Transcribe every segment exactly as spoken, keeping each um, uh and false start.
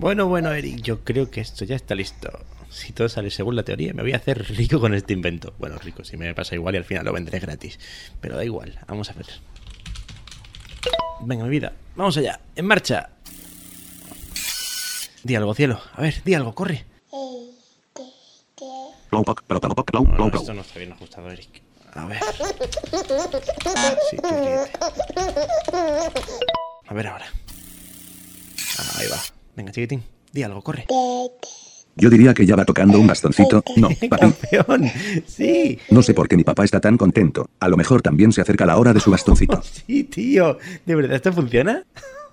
Bueno, bueno, Eric, yo creo que esto ya está listo. Si todo sale según la teoría, me voy a hacer rico con este invento. Bueno, rico, si me pasa igual y al final lo vendré gratis. Pero da igual, vamos a ver. Venga, mi vida, vamos allá, en marcha. Di algo, cielo, a ver, di algo, corre. Bueno, esto no está bien ajustado, Eric. A ver. Sí, tú ríete. A ver ahora. Ahí va. Venga, chiquitín, di algo, corre. Yo diría que ya va tocando un bastoncito. No, papi. ¡Campeón! ¡Sí! No sé por qué mi papá está tan contento. A lo mejor también se acerca la hora de su bastoncito. Sí, tío. ¿De verdad esto funciona?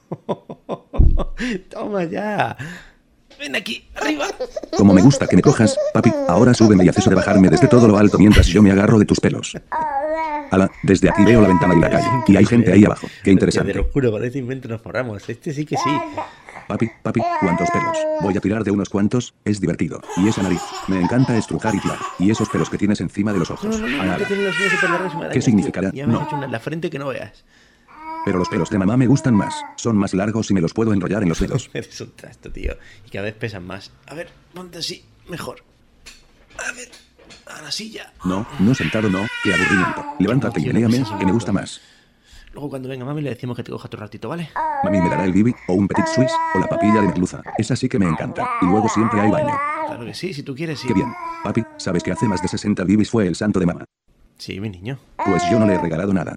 Toma ya. Ven aquí, arriba. Como me gusta que me cojas, papi, ahora súbeme y haz eso de bajarme desde todo lo alto mientras yo me agarro de tus pelos. Ala, desde aquí veo la ventana y la calle. Y hay gente ahí abajo. Qué interesante. Te lo juro, con este invento nos forramos. Este sí que sí. Papi, papi, ¿cuántos pelos? Voy a tirar de unos cuantos, es divertido. Y esa nariz, me encanta estrujar y tirar. Y esos pelos que tienes encima de los ojos. No, no, no, Ala, que tienen los míos súper largos y me ¿qué arañas, significará? tío. Ya me No. has hecho una en la frente que no veas. Pero los pelos de mamá me gustan más. Son más largos y me los puedo enrollar en los dedos. Eres un trasto, tío. Y cada vez pesan más. A ver, ponte así, mejor. A ver, a la silla. No, no sentado no, qué aburrimiento. Levántate y menéame, que me gusta más. Luego cuando venga mami le decimos que te coja tu ratito, ¿vale? Mami me dará el bibi, o un petit suisse, o la papilla de merluza. Esa sí que me encanta. Y luego siempre hay baño. Claro que sí, si tú quieres, sí. Qué bien. Papi, ¿sabes que hace más de sesenta bibis fue el santo de mamá? Sí, mi niño. Pues yo no le he regalado nada.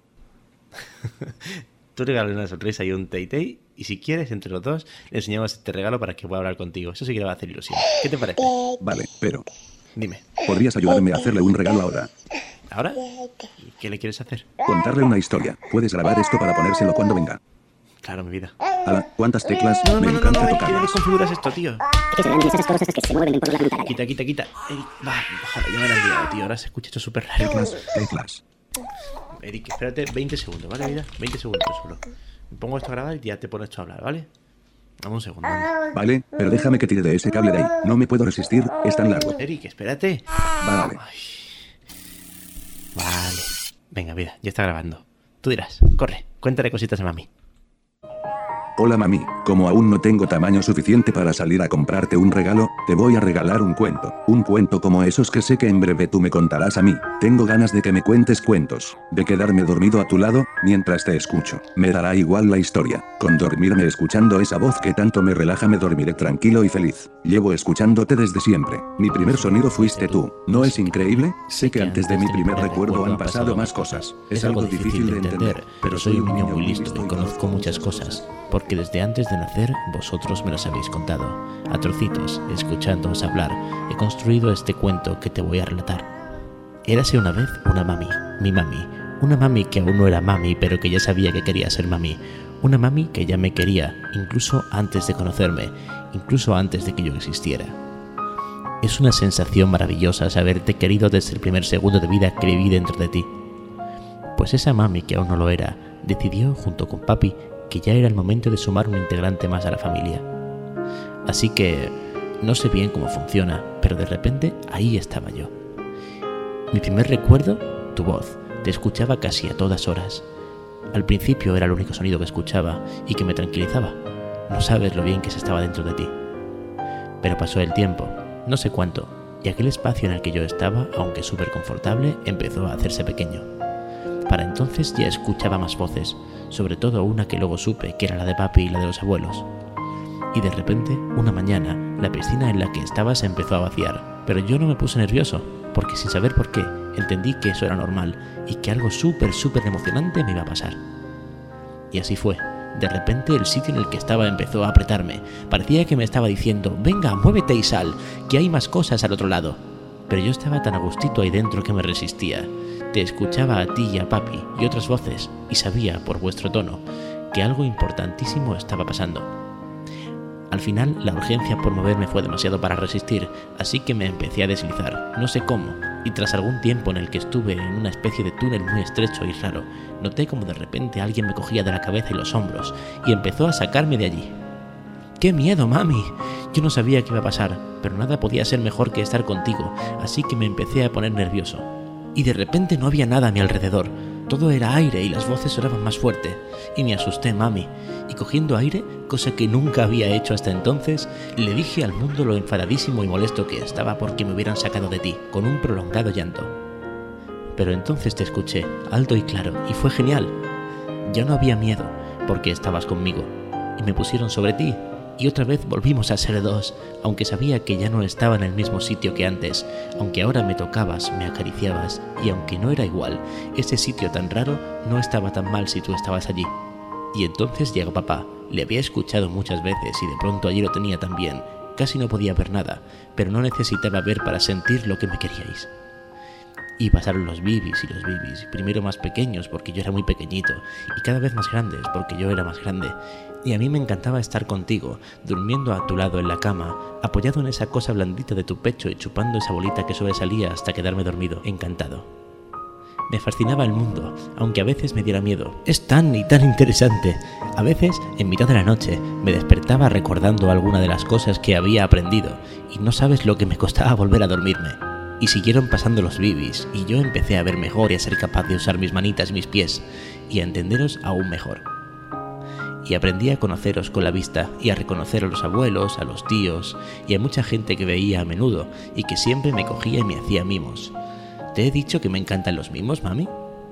Tú regales una sonrisa y un tay-tay, y si quieres, entre los dos, le enseñamos este regalo para que pueda hablar contigo. Eso sí que le va a hacer ilusión. ¿Qué te parece? Vale, pero... Dime. ¿Podrías ayudarme a hacerle un regalo ahora? ¿Ahora? ¿Y qué le quieres hacer? Contarle una historia. Puedes grabar esto para ponérselo cuando venga. Claro, mi vida. Ala, ¿cuántas teclas? No, no, Me no, no, encanta no, no, ¿qué tocarlas. configuras esto, tío? Que se vean esas cosas que se mueven por la pantalla. Quita, quita, quita. Eric, va, joder, ya me lo has liado, tío. Ahora se escucha esto súper raro. Teclas, teclas. Eric, espérate veinte segundos, ¿vale, vida? veinte segundos solo. Me pongo esto a grabar y ya te pones esto a hablar, ¿vale? Dame un segundo, anda. Vale, pero déjame que tire de ese cable de ahí. No me puedo resistir, es tan largo. Eric, espérate. Vale. Ay. Vale. Venga, vida, ya está grabando. Tú dirás, corre, cuéntale cositas a mami. Hola mami, como aún no tengo tamaño suficiente para salir a comprarte un regalo, te voy a regalar un cuento. Un cuento como esos que sé que en breve tú me contarás a mí. Tengo ganas de que me cuentes cuentos, de quedarme dormido a tu lado, mientras te escucho. Me dará igual la historia. Con dormirme escuchando esa voz que tanto me relaja me dormiré tranquilo y feliz. Llevo escuchándote desde siempre. Mi primer sonido fuiste tú. ¿No es increíble? Sé que antes de mi primer recuerdo han pasado más cosas. Es algo difícil de entender, pero soy un niño muy listo y conozco muchas cosas. Porque desde antes de nacer vosotros me los habéis contado. A trocitos, escuchándoos hablar, he construido este cuento que te voy a relatar. Érase una vez una mami, mi mami. Una mami que aún no era mami, pero que ya sabía que quería ser mami. Una mami que ya me quería, incluso antes de conocerme, incluso antes de que yo existiera. Es una sensación maravillosa saberte querido desde el primer segundo de vida que viví dentro de ti. Pues esa mami, que aún no lo era, decidió, junto con papi, que ya era el momento de sumar un integrante más a la familia. Así que no sé bien cómo funciona, pero de repente ahí estaba yo. Mi primer recuerdo, tu voz, te escuchaba casi a todas horas. Al principio era el único sonido que escuchaba y que me tranquilizaba. No sabes lo bien que se estaba dentro de ti. Pero pasó el tiempo, no sé cuánto, y aquel espacio en el que yo estaba, aunque súper confortable, empezó a hacerse pequeño. Para entonces ya escuchaba más voces, sobre todo una que luego supe que era la de papi y la de los abuelos. Y de repente, una mañana, la piscina en la que estaba se empezó a vaciar, pero yo no me puse nervioso, porque sin saber por qué, entendí que eso era normal y que algo súper, súper emocionante me iba a pasar. Y así fue. De repente el sitio en el que estaba empezó a apretarme. Parecía que me estaba diciendo, venga, muévete y sal, que hay más cosas al otro lado. Pero yo estaba tan a gustito ahí dentro que me resistía. Te escuchaba a ti y a papi y otras voces, y sabía, por vuestro tono, que algo importantísimo estaba pasando. Al final, la urgencia por moverme fue demasiado para resistir, así que me empecé a deslizar, no sé cómo, y tras algún tiempo en el que estuve en una especie de túnel muy estrecho y raro, noté como de repente alguien me cogía de la cabeza y los hombros, y empezó a sacarme de allí. ¡Qué miedo, mami! Yo no sabía qué iba a pasar, pero nada podía ser mejor que estar contigo, así que me empecé a poner nervioso. Y de repente no había nada a mi alrededor. Todo era aire y las voces sonaban más fuerte. Y me asusté, mami. Y cogiendo aire, cosa que nunca había hecho hasta entonces, le dije al mundo lo enfadadísimo y molesto que estaba porque me hubieran sacado de ti, con un prolongado llanto. Pero entonces te escuché, alto y claro, y fue genial. Ya no había miedo, porque estabas conmigo. Y me pusieron sobre ti. Y otra vez volvimos a ser dos, aunque sabía que ya no estaba en el mismo sitio que antes, aunque ahora me tocabas, me acariciabas, y aunque no era igual, ese sitio tan raro no estaba tan mal si tú estabas allí. Y entonces llegó papá, le había escuchado muchas veces y de pronto allí lo tenía también, casi no podía ver nada, pero no necesitaba ver para sentir lo que me queríais. Y pasaron los bibis y los bibis, primero más pequeños porque yo era muy pequeñito, y cada vez más grandes porque yo era más grande. Y a mí me encantaba estar contigo, durmiendo a tu lado en la cama, apoyado en esa cosa blandita de tu pecho y chupando esa bolita que sobresalía hasta quedarme dormido, encantado. Me fascinaba el mundo, aunque a veces me diera miedo. Es tan y tan interesante. A veces, en mitad de la noche, me despertaba recordando alguna de las cosas que había aprendido, y no sabes lo que me costaba volver a dormirme. Y siguieron pasando los bibis, y yo empecé a ver mejor y a ser capaz de usar mis manitas y mis pies, y a entenderos aún mejor. Y aprendí a conoceros con la vista, y a reconocer a los abuelos, a los tíos, y a mucha gente que veía a menudo, y que siempre me cogía y me hacía mimos. ¿Te he dicho que me encantan los mimos, mami?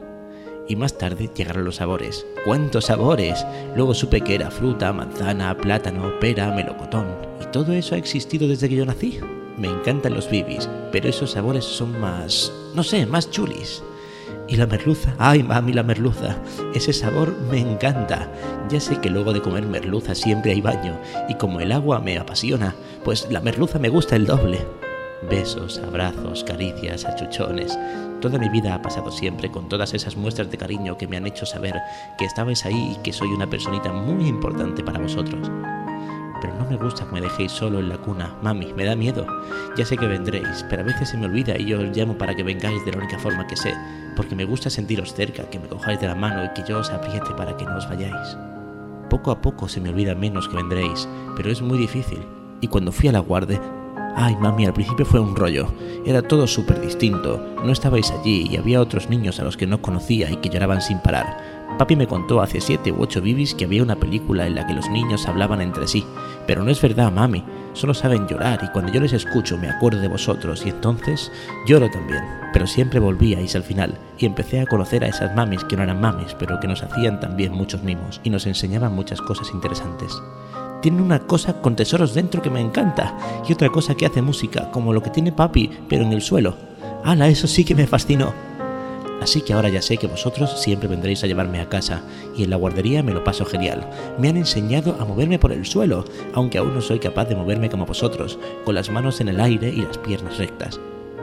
Y más tarde llegaron los sabores. ¡Cuántos sabores! Luego supe que era fruta, manzana, plátano, pera, melocotón, y todo eso ha existido desde que yo nací. Me encantan los bibis, pero esos sabores son más... no sé, más chulis. Y la merluza, ¡ay mami, la merluza! Ese sabor me encanta. Ya sé que luego de comer merluza siempre hay baño, y como el agua me apasiona, pues la merluza me gusta el doble. Besos, abrazos, caricias, achuchones. Toda mi vida ha pasado siempre con todas esas muestras de cariño que me han hecho saber que estabais ahí y que soy una personita muy importante para vosotros. Pero no me gusta que me dejéis solo en la cuna, mami, me da miedo. Ya sé que vendréis, pero a veces se me olvida y yo os llamo para que vengáis de la única forma que sé, porque me gusta sentiros cerca, que me cojáis de la mano y que yo os apriete para que no os vayáis. Poco a poco se me olvida menos que vendréis, pero es muy difícil. Y cuando fui a la guardia... Ay, mami, al principio fue un rollo. Era todo súper distinto. No estabais allí y había otros niños a los que no conocía y que lloraban sin parar. Papi me contó hace siete u ocho bibis que había una película en la que los niños hablaban entre sí. Pero no es verdad, mami. Solo saben llorar y cuando yo les escucho me acuerdo de vosotros y entonces lloro también. Pero siempre volvíais al final y empecé a conocer a esas mamis que no eran mamis, pero que nos hacían también muchos mimos y nos enseñaban muchas cosas interesantes. Tiene una cosa con tesoros dentro que me encanta y otra cosa que hace música, como lo que tiene papi, pero en el suelo. ¡Hala, eso sí que me fascinó! Así que ahora ya sé que vosotros siempre vendréis a llevarme a casa y en la guardería me lo paso genial. Me han enseñado a moverme por el suelo, aunque aún no soy capaz de moverme como vosotros, con las manos en el aire y las piernas rectas.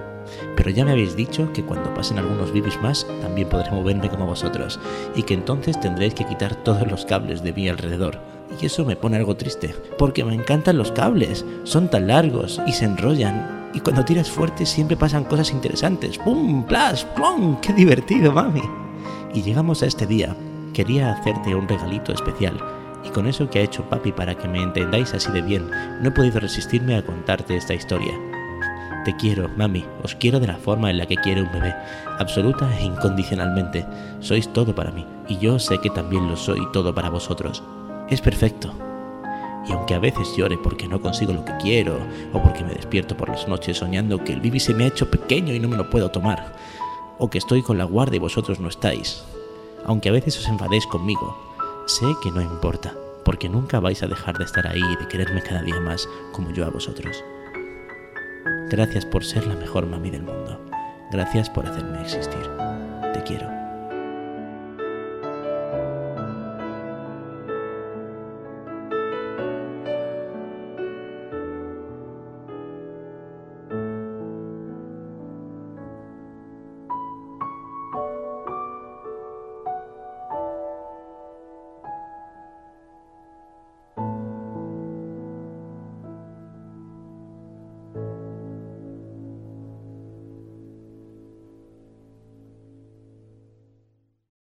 Pero ya me habéis dicho que cuando pasen algunos bibis más también podré moverme como vosotros y que entonces tendréis que quitar todos los cables de mi alrededor. Y eso me pone algo triste, porque me encantan los cables, son tan largos y se enrollan, y cuando tiras fuerte siempre pasan cosas interesantes. ¡Pum! ¡Plas! ¡Plum! ¡Qué divertido, mami! Y llegamos a este día. Quería hacerte un regalito especial, y con eso que ha hecho papi para que me entendáis así de bien, no he podido resistirme a contarte esta historia. Te quiero, mami, os quiero de la forma en la que quiere un bebé, absoluta e incondicionalmente. Sois todo para mí, y yo sé que también lo soy todo para vosotros. Es perfecto. Y aunque a veces llore porque no consigo lo que quiero, o porque me despierto por las noches soñando que el bibi se me ha hecho pequeño y no me lo puedo tomar, o que estoy con la guardia y vosotros no estáis, aunque a veces os enfadéis conmigo, sé que no importa, porque nunca vais a dejar de estar ahí y de quererme cada día más como yo a vosotros. Gracias por ser la mejor mami del mundo. Gracias por hacerme existir. Te quiero.